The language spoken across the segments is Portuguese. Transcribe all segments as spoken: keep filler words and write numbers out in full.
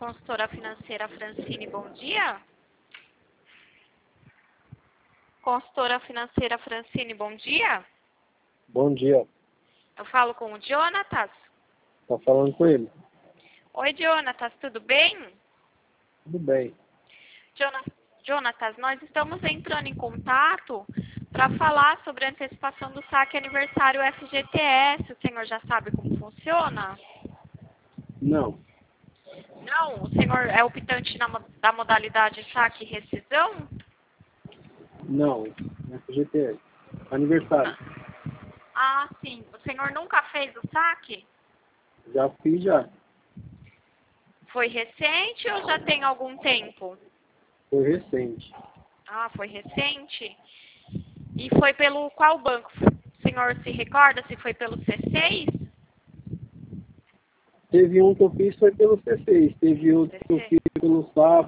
consultora financeira Francine, bom dia. Consultora financeira Francine, bom dia. Bom dia. Eu falo com o Jonatas. Tá falando com ele? Oi, Jonatas, tudo bem? Tudo bem. Jonas, Jonatas, nós estamos entrando em contato para falar sobre a antecipação do saque aniversário F G T S. O senhor já sabe como funciona? Não. Não? O senhor é optante na, mo- da modalidade saque e rescisão? Não. F G T S. Aniversário. Ah, sim. O senhor nunca fez o saque? Já fiz já. Foi recente ou já tem algum tempo? Foi recente. Ah, foi recente. E foi pelo qual banco? O senhor se recorda se foi pelo C seis? Teve um que eu fiz foi pelo C seis. Teve outro que eu fiz pelo Safra.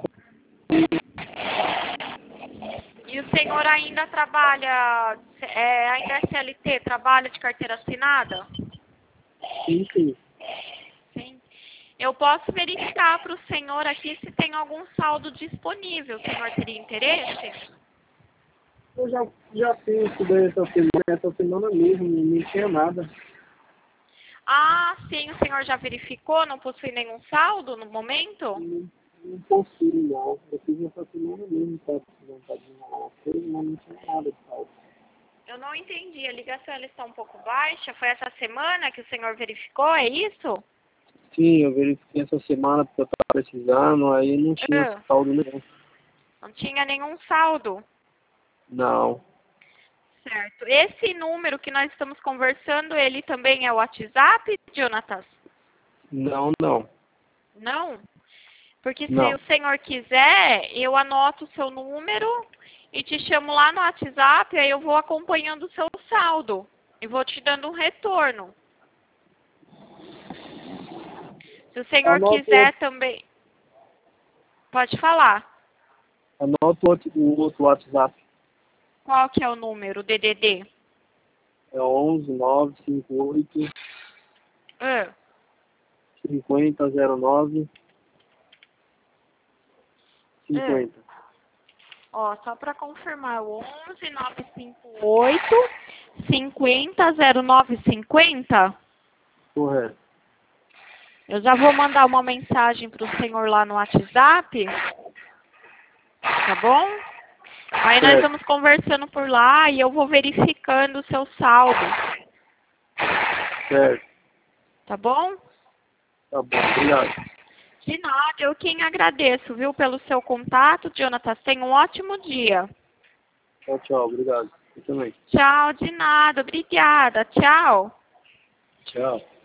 E o senhor ainda trabalha, é, ainda é C L T, trabalha de carteira assinada? Sim, sim. Sim. Eu posso verificar para o senhor aqui se tem algum saldo disponível. O senhor teria interesse? Eu já, já fiz isso daí essa semana, essa semana mesmo, não tinha nada. Ah, sim, o senhor já verificou? Não possui nenhum saldo no momento? Não, não consigo, não. Eu fiz essa semana mesmo, tá precisando fazer uma coisa, mas não tinha nada de saldo. Eu não entendi. A ligação ela está um pouco baixa. Foi essa semana que o senhor verificou, é isso? Sim, eu verifiquei essa semana porque eu estava precisando, aí não tinha Ah, saldo nenhum. não tinha nenhum saldo. Não. Certo. Esse número que nós estamos conversando, ele também é o WhatsApp, Jonatas? Não, não. Não? Porque se Não. o senhor quiser, eu anoto o seu número e te chamo lá no WhatsApp, aí eu vou acompanhando o seu saldo e vou te dando um retorno. Se o senhor Anota quiser também, pode falar. Anota o outro, o outro WhatsApp. Qual que é o número, D D D? É onze nove cinco oito Ah, cinquenta zero nove ah. cinquenta. Ó, só para confirmar, o onze nove cinco oito cinquenta zero nove cinquenta. Correto. Eu já vou mandar uma mensagem para o senhor lá no WhatsApp, tá bom? Aí nós Certo. vamos conversando por lá e eu vou verificando o seu saldo, Certo. tá bom? Tá bom. Obrigado. De nada, eu quem agradeço, viu, pelo seu contato, Jonatas. Tenha um ótimo dia. Tchau, tchau. Obrigado. Eu também. Tchau, de nada. Obrigada. Tchau. Tchau.